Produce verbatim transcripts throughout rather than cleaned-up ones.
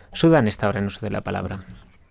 Sudán está ahora en uso de la palabra.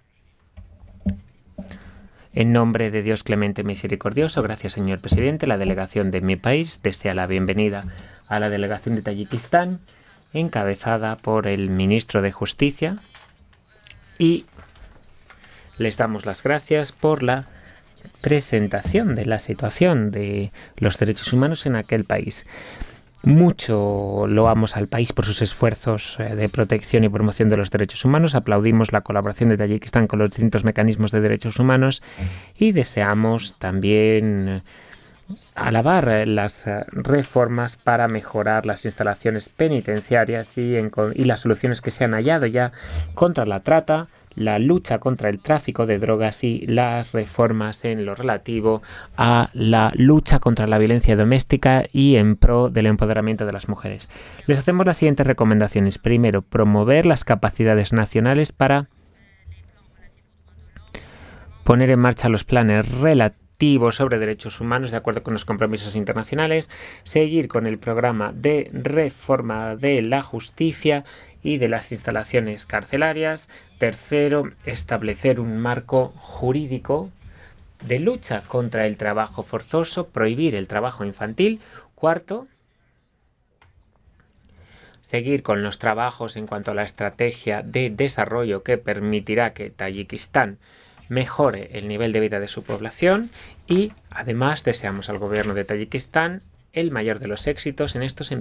En nombre de Dios clemente y misericordioso, gracias señor presidente, la delegación de mi país desea la bienvenida a la delegación de Tayikistán, encabezada por el ministro de Justicia, y les damos las gracias por la presentación de la situación de los derechos humanos en aquel país. Mucho loamos al país por sus esfuerzos de protección y promoción de los derechos humanos, aplaudimos la colaboración de Tayikistán con los distintos mecanismos de derechos humanos y deseamos también alabar las reformas para mejorar las instalaciones penitenciarias y, en, y las soluciones que se han hallado ya contra la trata, la lucha contra el tráfico de drogas y las reformas en lo relativo a la lucha contra la violencia doméstica y en pro del empoderamiento de las mujeres. Les hacemos las siguientes recomendaciones. Primero, promover las capacidades nacionales para poner en marcha los planes relativos sobre derechos humanos de acuerdo con los compromisos internacionales, seguir con el programa de reforma de la justicia y de las instalaciones carcelarias. Tercero, establecer un marco jurídico de lucha contra el trabajo forzoso, prohibir el trabajo infantil. Cuarto, seguir con los trabajos en cuanto a la estrategia de desarrollo que permitirá que Tayikistán mejore el nivel de vida de su población y, además, deseamos al gobierno de Tayikistán el mayor de los éxitos en estos